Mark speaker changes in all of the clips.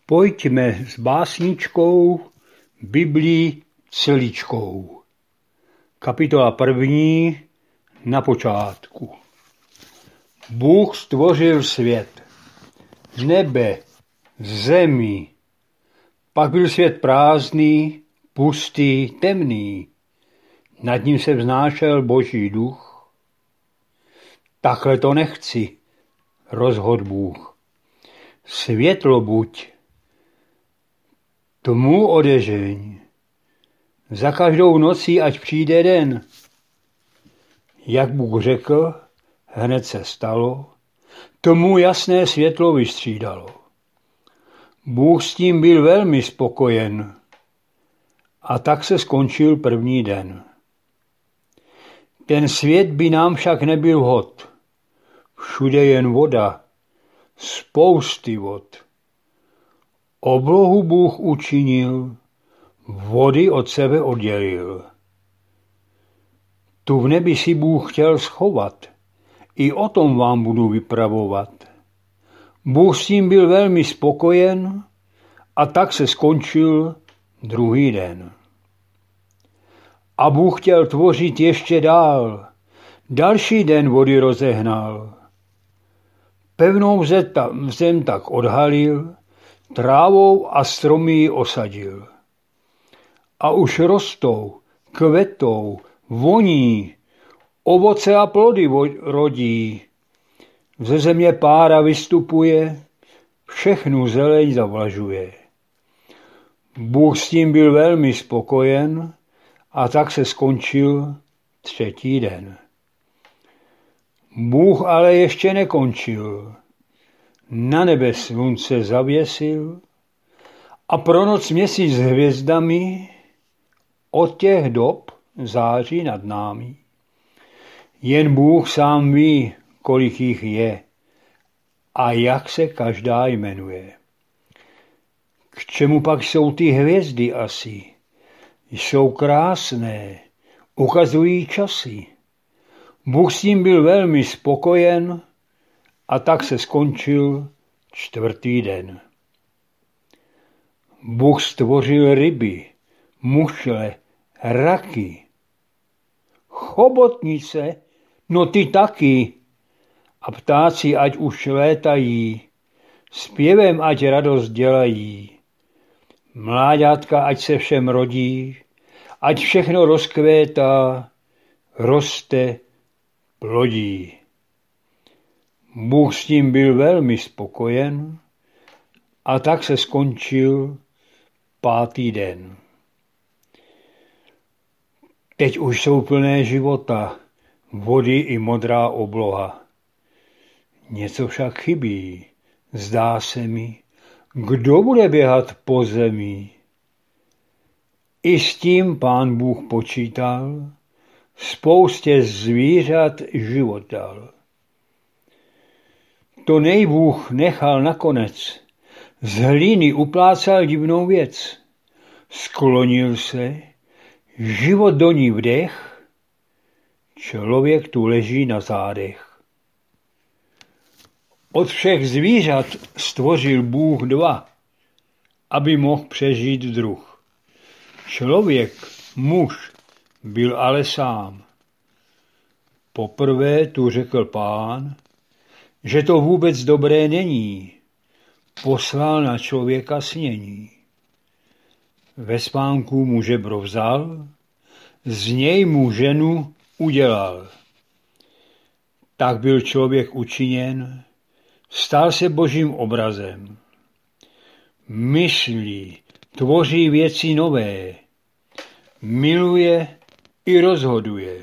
Speaker 1: Pojďme s básničkou Biblii celíčkou. Kapitola 1. Na počátku. Bůh stvořil svět, nebe, zemi. Pak byl svět prázdný, pustý, temný. Nad ním se vznášel Boží duch. Takhle to nechci, rozhodl Bůh. Světlo buď, tmu odežeň. Za každou nocí, ať přijde den. Jak Bůh řekl, hned se stalo, tmu jasné světlo vystřídalo. Bůh s tím byl velmi spokojen a tak se skončil první den. Ten svět by nám však nebyl hod. Všude jen voda, spousty vod. Oblohu Bůh učinil, vody od sebe oddělil. Tu v nebi si Bůh chtěl schovat, i o tom vám budu vypravovat. Bůh s tím byl velmi spokojen a tak se skončil druhý den. A Bůh chtěl tvořit ještě dál. Další den vody rozehnal. Pevnou zem tak odhalil, trávou a stromy ji osadil. A už rostou, kvetou, voní, ovoce a plody rodí. Ze země pára vystupuje, všechnu zeleň zavlažuje. Bůh s tím byl velmi spokojen a tak se skončil třetí den. Bůh ale ještě nekončil. Na nebe slunce zavěsil a pro noc měsíc s hvězdami od těch dob září nad námi. Jen Bůh sám ví, kolik jich je a jak se každá jmenuje. K čemu pak jsou ty hvězdy asi? Jsou krásné, ukazují časy. Bůh s tím byl velmi spokojen a tak se skončil čtvrtý den. Bůh stvořil ryby, mušle, raky, chobotnice, no ty taky, a ptáci ať už létají, zpěvem ať radost dělají. Mláďátka ať se všem rodí, ať všechno rozkvétá, roste, plodí. Bůh s tím byl velmi spokojen a tak se skončil pátý den. Teď už jsou plné života, vody i modrá obloha. Něco však chybí, zdá se mi, kdo bude běhat po zemi. I s tím Pán Bůh počítal, spoustě zvířat život dal. To nejbůh nechal nakonec, z hlíny uplácal divnou věc. Sklonil se, život do ní vdech, člověk tu leží na zádech. Od všech zvířat stvořil Bůh dva, aby mohl přežít druh. Člověk, muž, byl ale sám. Poprvé tu řekl Pán, že to vůbec dobré není. Poslal na člověka snění. Ve spánku mu žebro vzal, z něj mu ženu udělal. Tak byl člověk učiněn, stal se Božím obrazem. Myslí, tvoří věci nové, miluje i rozhoduje.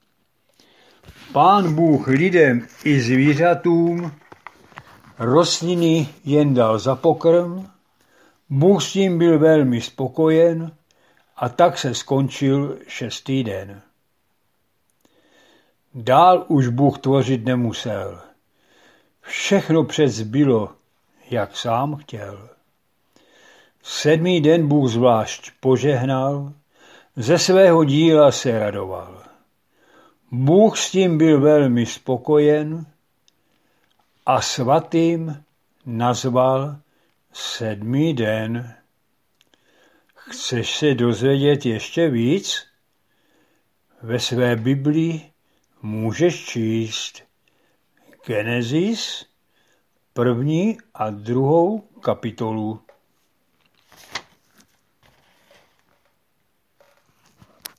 Speaker 1: Pán Bůh lidem i zvířatům rostliny jen dal za pokrm, Bůh s tím byl velmi spokojen a tak se skončil šestý den. Dál už Bůh tvořit nemusel. Všechno přec bylo, jak sám chtěl. Sedmý den Bůh zvlášť požehnal, ze svého díla se radoval. Bůh s tím byl velmi spokojen a svatým nazval 7. den. Chceš se dozvědět ještě víc? Ve své Biblii můžeš číst Genesis 1. a 2. kapitolu.